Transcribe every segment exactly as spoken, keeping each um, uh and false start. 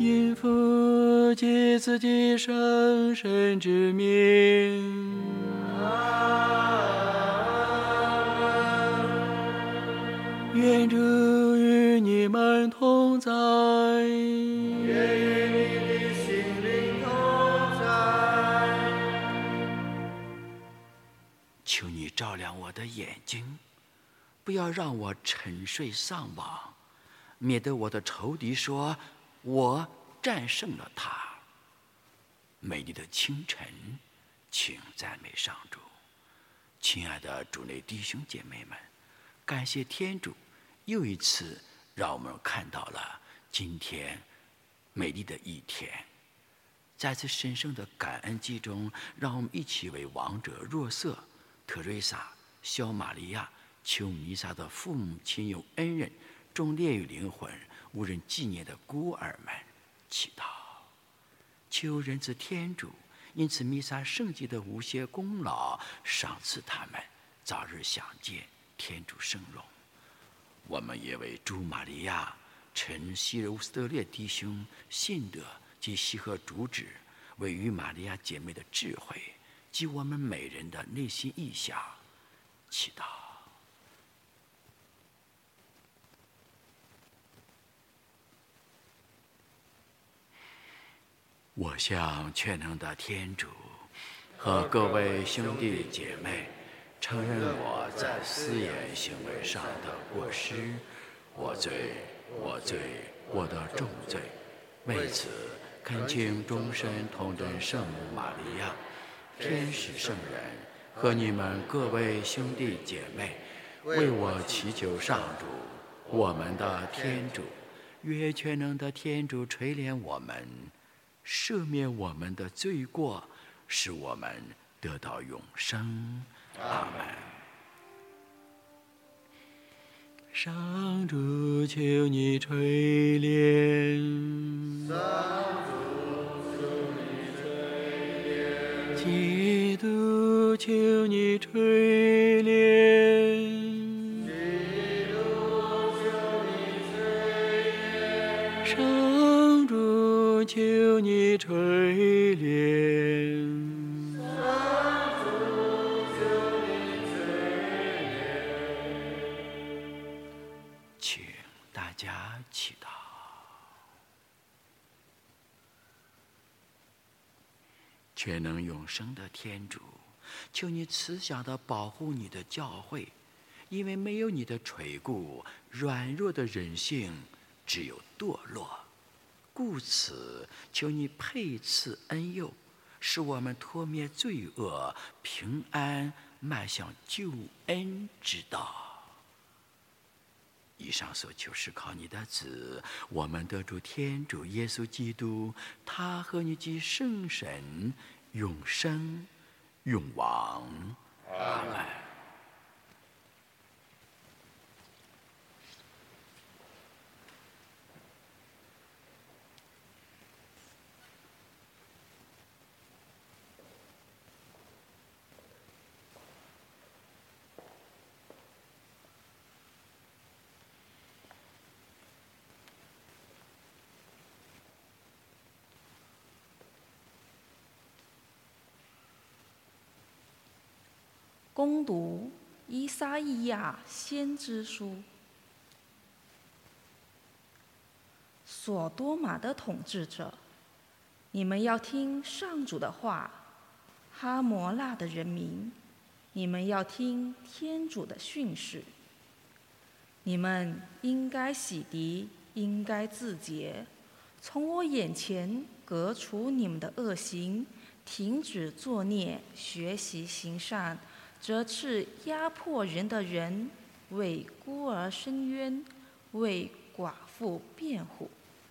因父及子及圣神之名。愿主与你们同在。 也与你的心灵同在。 求你照亮我的眼睛，不要让我沉睡上网，免得我的仇敌说我战胜了他。美丽的清晨，请赞美上主。亲爱的主内弟兄姐妹们，感谢天主又一次让我们看到了今天美丽的一天。在此神圣的感恩祭中，让我们一起为亡者若瑟、特瑞莎、小玛利亚、求弥撒的父母亲友恩人、众烈狱灵魂、无人纪念的孤儿们祈祷。求仁慈天主因此弥撒圣祭的无歇功劳，赏赐他们早日享见天主圣容。我们也为朱玛利亚、陈西柔斯特列弟兄信德及西和主旨，为与玛利亚姐妹的智慧及我们每人的内心意向祈祷。我向全能的天主和各位兄弟姐妹承认我在思言行为上的过失，我罪，我罪，我的重罪。为此，恳请终身同真圣母玛利亚、天使圣人和你们各位兄弟姐妹，为我祈求上主，我们的天主，愿全能的天主垂怜我们，赦免我们的罪过，使我们得到永生。阿门。 上主，求你垂怜。 上主，求你垂怜。 基督，求你垂怜。 基督，求你垂怜。 上主，求你垂怜。 请大家祈祷。全能永生的天主，求你慈祥地保护你的教会，因为没有你的垂顾，软弱的人性只有堕落。故此，求你配赐恩佑，使我们脱灭罪恶，平安迈向救恩之道。以上所求是靠你的子，我们得主天主耶稣基督，他和你及圣神永生永王。阿门。 恭读依撒意亚先知书。索多玛的统治者，你们要听上主的话；哈摩拉的人民，你们要听天主的训示。你们应该洗涤，应该自洁，从我眼前革除你们的恶行，停止作孽，学习行善，责斥压迫人的人，为孤儿伸冤，为寡妇辩护。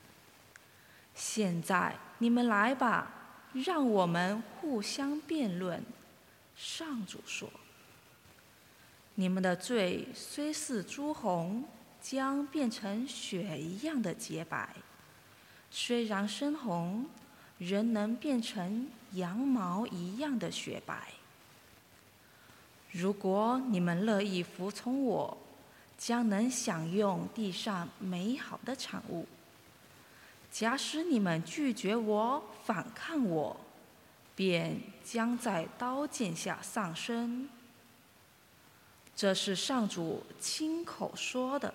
现在你们来吧，让我们互相辩论。上主说：你们的罪虽似朱红，将变成雪一样的洁白；虽然深红，仍能变成羊毛一样的雪白。如果你们乐意服从我，将能享用地上美好的产物。 假使你们拒绝我、反抗我，便将在刀剑下丧生。这是上主亲口说的。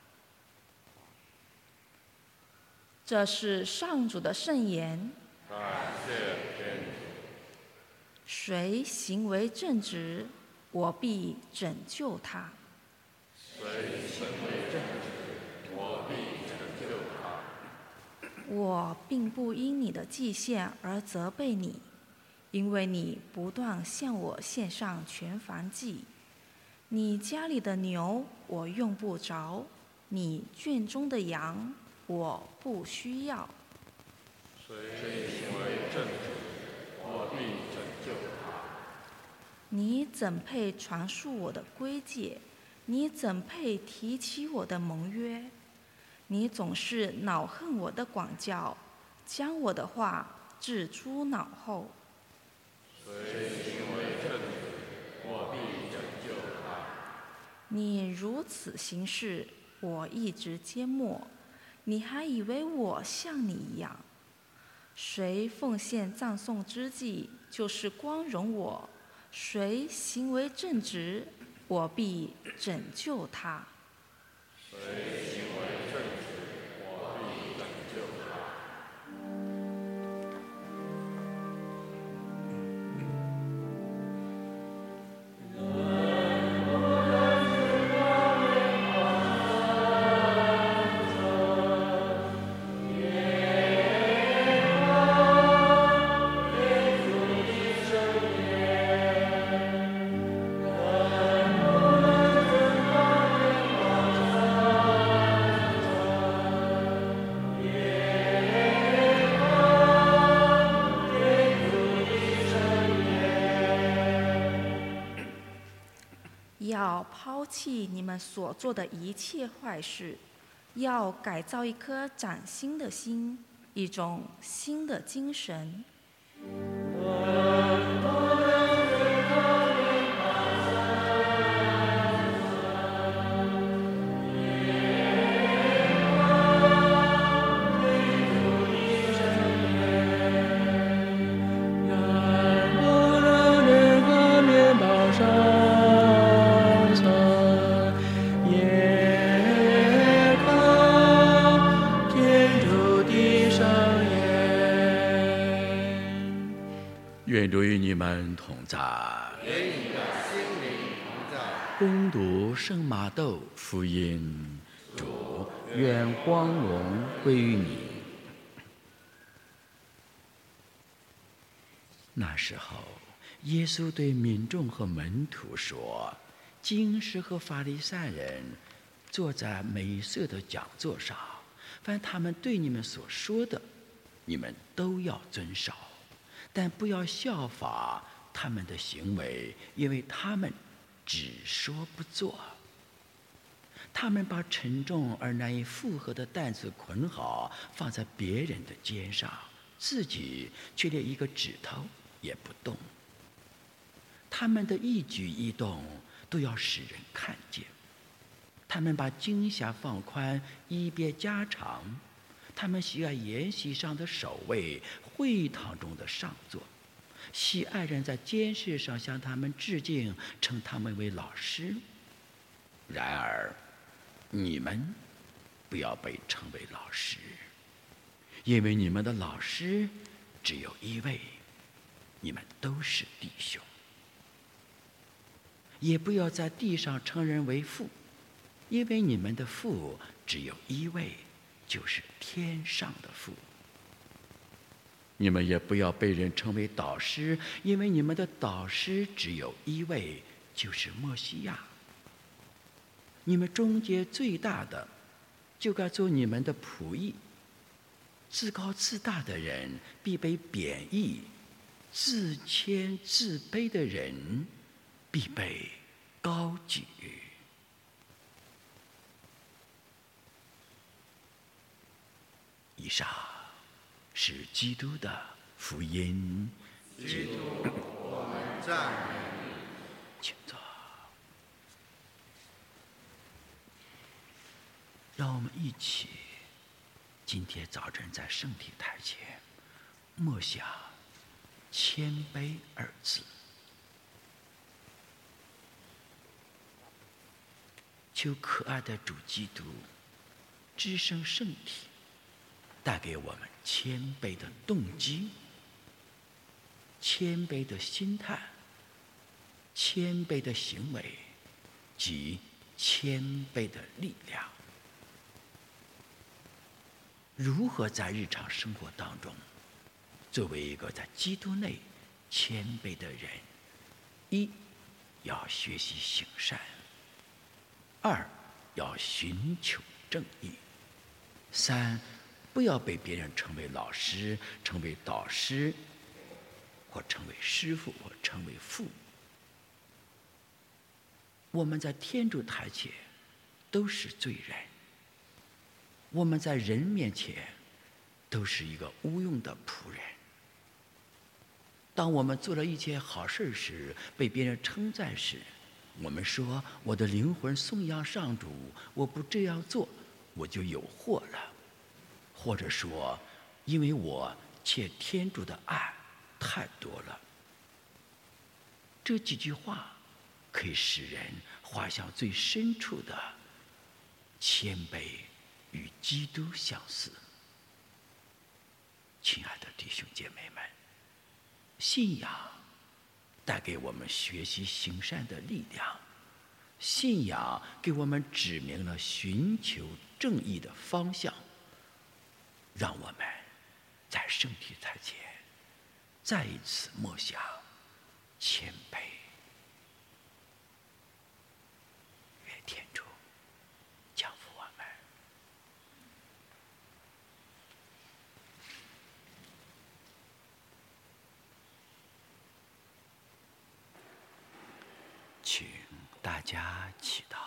这是上主的圣言。 感谢天主。 谁行为正直，我必拯救他。 谁行为正直，我必拯救他。 我并不因你的祭献而责备你，因为你不断向我献上全燔祭。你家里的牛我用不着，你圈中的羊我不需要。 谁行为正直，我必拯救他。 你怎配传述我的规戒？你怎配提起我的盟约？你总是恼恨我的管教，将我的话置诸脑后。 谁行为正直，我必拯救他。 你如此行事，我一直缄默。你还以为我像你一样？谁奉献葬送之祭，就是光荣我；谁行为正直，我必拯救他。 谁行为正直，我必拯救他。 要抛弃你们所做的一切坏事，要改造一颗崭新的心，一种新的精神。 愿主与你们同在。 愿你的心灵同在。 恭读圣马窦福音。主，愿光荣归于你。那时候，耶稣对民众和门徒说：“经师和法利赛人坐在美色的讲座上，凡他们对你们所说的，你们都要遵守。但不要效法他们的行为，因为他们只说不做。他们把沉重而难以负荷的担子捆好，放在别人的肩上，自己却连一个指头也不动。他们的一举一动都要使人看见。他们把经匣放宽，衣别加长。他们喜爱筵席上的首位，会堂中的上座，喜爱人在监视上向他们致敬，称他们为老师。然而，你们不要被称为老师，因为你们的老师只有一位，你们都是弟兄。也不要在地上称人为父，因为你们的父只有一位，就是天上的父。你们也不要被人称为导师，因为你们的导师只有一位，就是默西亚。你们中间最大的，就该做你们的仆役。自高自大的人必被贬义，自谦自卑的人必被高举。以上是基督的福音。 基督，我们赞美你。 请坐。让我们一起今天早晨在圣体台前默想谦卑二字，求可爱的主基督支升圣体，带给我们谦卑的动机、谦卑的心态、谦卑的行为及谦卑的力量。如何在日常生活当中，作为一个在基督内谦卑的人，一要学习行善，二要寻求正义，三不要被别人称为老师、称为导师，或称为师傅，或称为父。我们在天主台前都是罪人，我们在人面前都是一个无用的仆人。当我们做了一件好事时，被别人称赞时，我们说我的灵魂颂扬上主，我不这样做我就有祸了，或者说因为我欠天主的爱太多了。这几句话可以使人滑向最深处的谦卑与基督相似。亲爱的弟兄姐妹们，信仰带给我们学习行善的力量，信仰给我们指明了寻求正义的方向，让我们在圣体台前再一次默想谦卑。愿天主降福我们。请大家祈祷。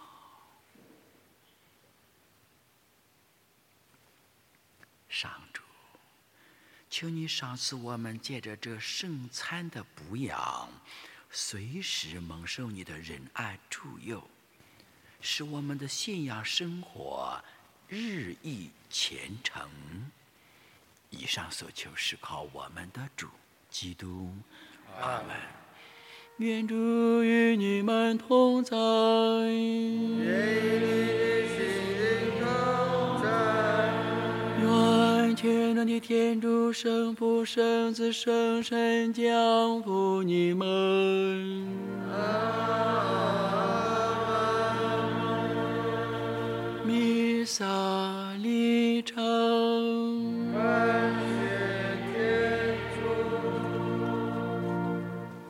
上主，求你赏赐我们借着这圣餐的补养，随时蒙受你的仁爱助佑，使我们的信仰生活日益虔诚。以上所求是靠我们的主基督。阿门。 愿主与你们同在。愿全能的天主圣父、圣子、圣神降福你们。弥撒礼成。